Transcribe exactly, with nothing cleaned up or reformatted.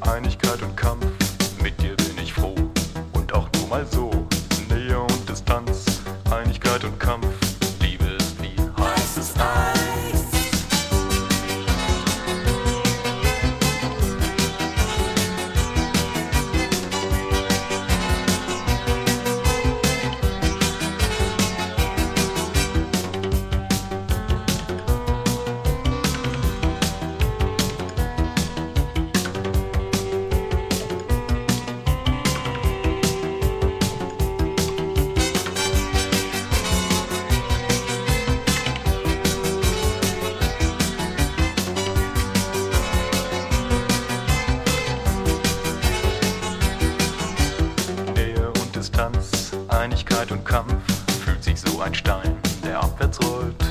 Einigkeit und Kampf. Mit dir bin ich froh und auch nur mal so. Nähe und Distanz, Einigkeit und Kampf. Liebe ist wie heißes Eis. Einigkeit und Kampf, fühlt sich so ein Stein, der abwärts rollt.